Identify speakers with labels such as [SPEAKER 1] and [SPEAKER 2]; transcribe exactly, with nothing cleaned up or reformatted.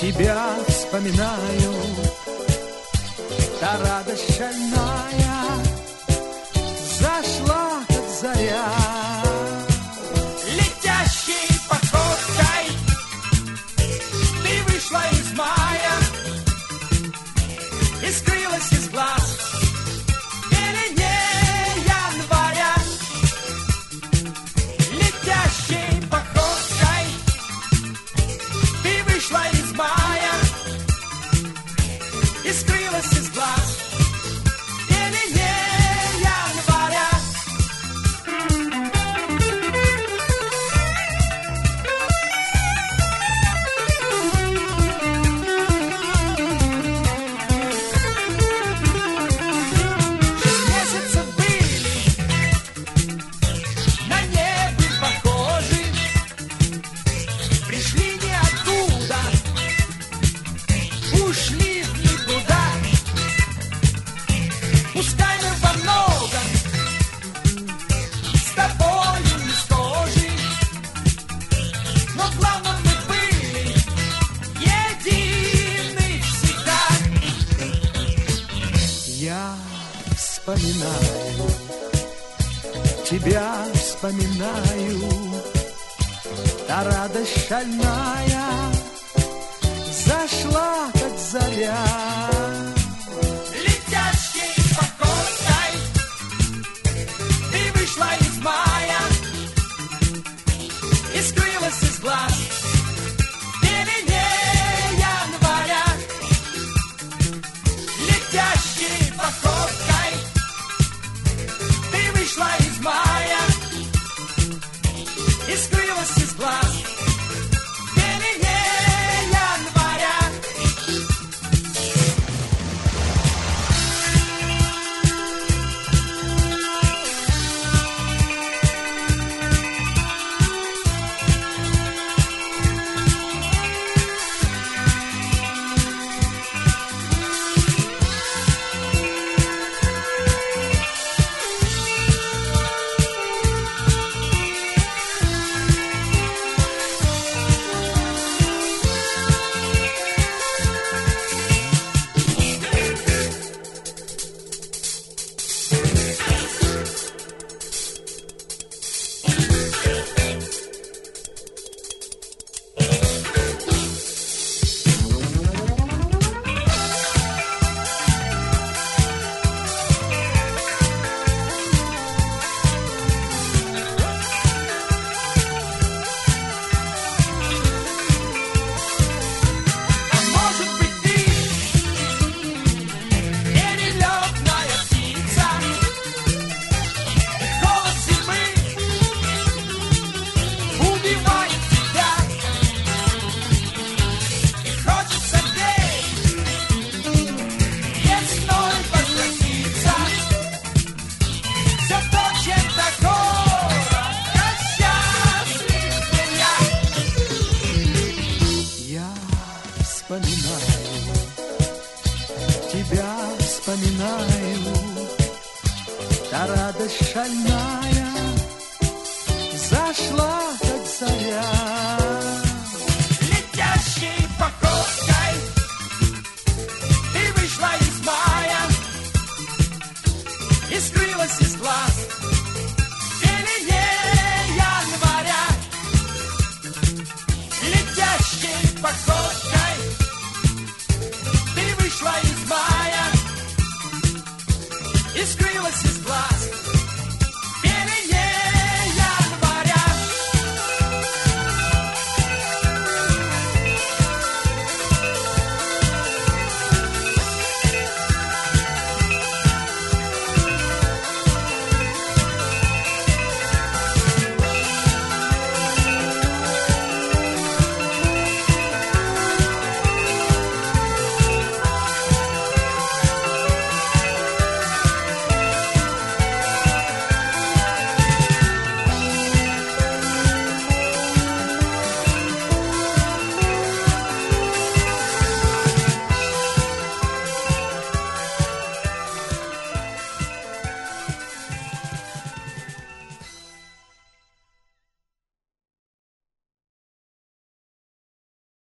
[SPEAKER 1] Тебя вспоминаю, та радость шальная зашла, как заря. Летящей походкой ты вышла из мая и скрылась из глаз в пелене января. Летящей походкой ты вышла из мая и скрылась из глаз в пелене января. Шесть месяцев были на небе похожи, пришли ниоткуда, ушли в никуда. Пускай мы во многом с тобою не схожи, но главное мы были едины всегда. Я вспоминаю, тебя вспоминаю, та радость шальная зашла, как заря. Летящей походкой ты вышла из мая и скрылась из глаз в пелене января. Летящей походкой ты вышла из мая и скрылась из глаз в пелене января. Вспоминаю, тебя вспоминаю, та радость шальная